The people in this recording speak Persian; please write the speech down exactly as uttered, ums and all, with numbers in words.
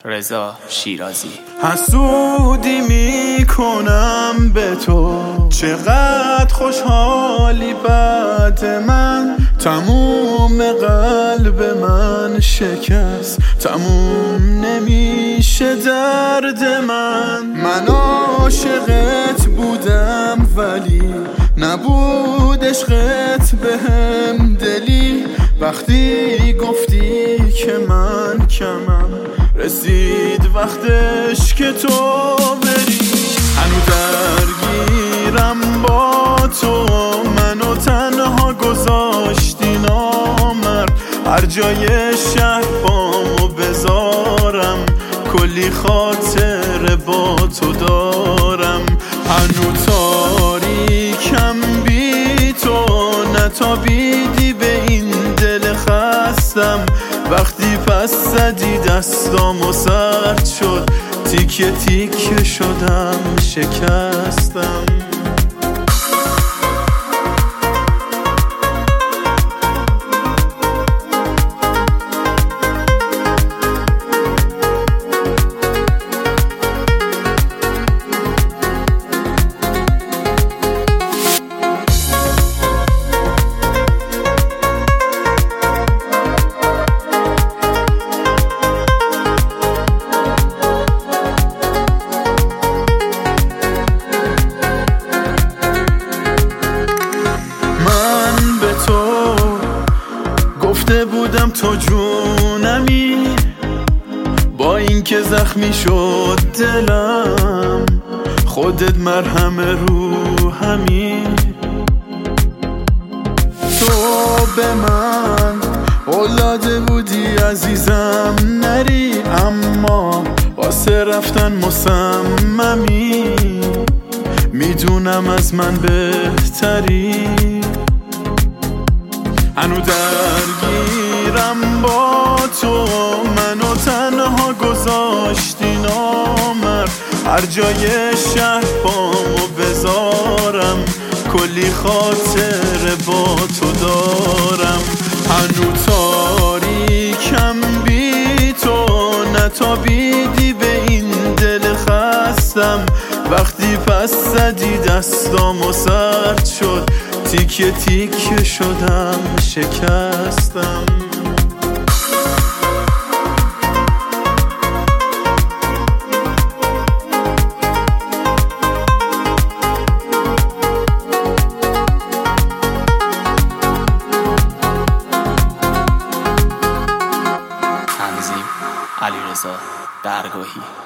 رضا شیرازی. حسودی میکنم به تو، چقدر خوشحالی بعد من. تموم قلب من شکست، تموم نمیشه درد من. من عاشقت بودم ولی نبود عشقت بهم دلی. وقتی گفتی که من کمم، رسید وقتش که تو بری. هنو درگیرم با تو، منو تنها گذاشتی نامرد. هر جای شهر پامو بذارم، کلی خاطر با تو دارم. هنو تاریکم بی تو، نتابیدی به این دل خستم. وقتی پس زدی دستام و سرد شد، تیکه تیکه شدم شکستم. گفته بودم تو جونمی، با اینکه زخمی شد دلم. خودت مرهم رو همین. تو به من قول داده بودی عزیزم نری، اما واسه رفتن مصممی. میدونم از من بهتری. هنو درگیرم با تو، منو تنها گذاشتی نامرد. هر جای شهر پامو بذارم، کلی خاطر با تو دارم. هنو تاریکم بی تو، نتابیدی به این دل خستم. وقتی پس زدی دستام و سرد شد، تیکه تیکه شدم شکستم. تنظیم علیرضا درگاهی.